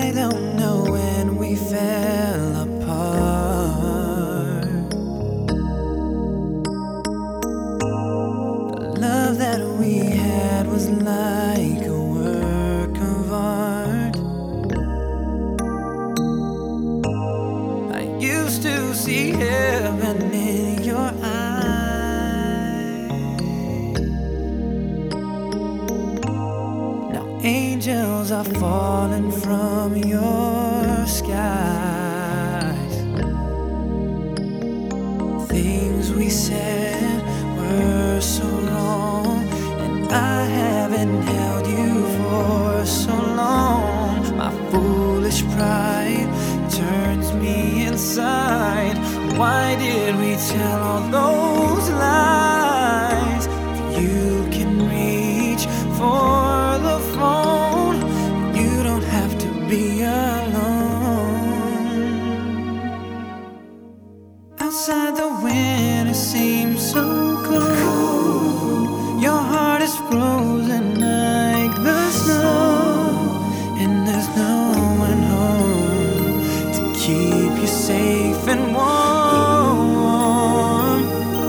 I don't know when we fell apart. The love that we had was like a work of art. I used to see heaven in your eyes. Now angels are falling from your skies. Things we said were so wrong, and I haven't held you for so long. My foolish pride turns me inside. Why did we tell all those lies? You can reach for the phone. You don't have to be alone. Outside the winter seems so cold. Your heart is frozen like the snow, and there's no one home to keep you safe and warm.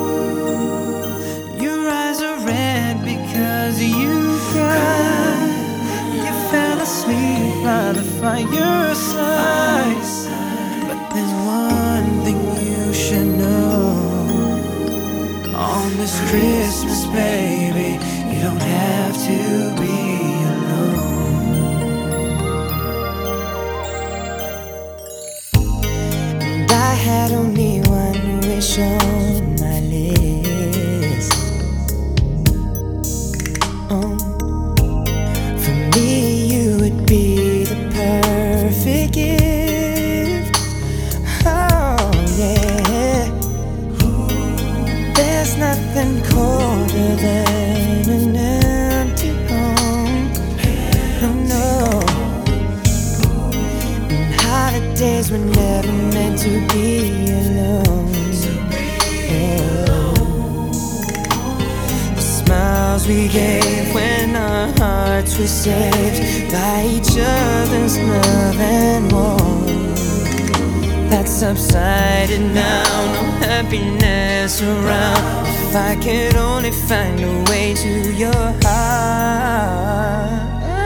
Your eyes are red because you cried. You fell asleep by the fireside. But there's one thing you should know. On this Christmas, baby, you don't have to be alone. And I had only one wish on my list. For me, you would be the perfect gift. Oh, yeah. There's nothing colder than an empty home. No, no. And holidays were never meant to be alone. The smiles we gave when our hearts were saved by each other's love and warmth. That's subsided now, no happiness around. If I could only find a way to your heart.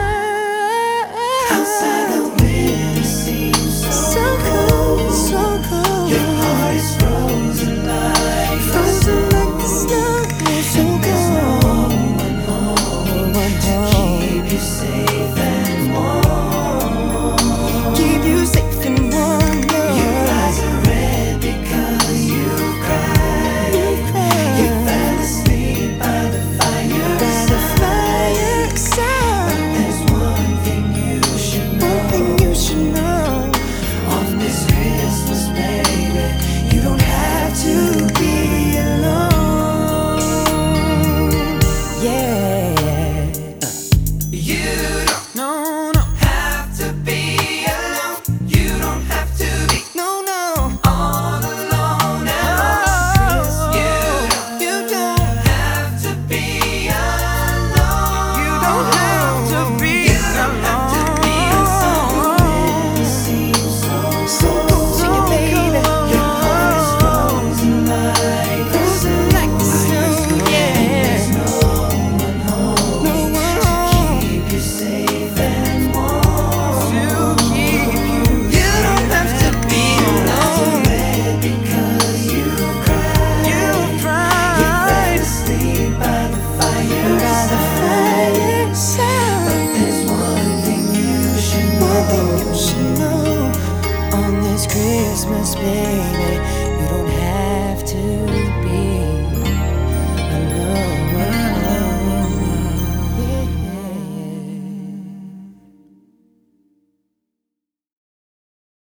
Outside the winter seems so cold, so cold. Your heart is frozen like the snow. So cold. No one home to keep you safe and warm. Keep you safe and warm. Your eyes are red because you cried. You fell asleep by the fireside. But there's one thing you should know. On this Christmas, baby, you don't have to be alone. Yeah. You don't have to be alone. You don't have to be all alone at Christmas. You don't have to be alone. You don't have to be alone. So cold to you, baby. Your heart is frozen like the snow. Yeah. There's no one home to keep you safe and warm. You don't have to be alone because you cried. You fell asleep by the fireside. But there's one thing you should know. On this Christmas, baby, you don't have to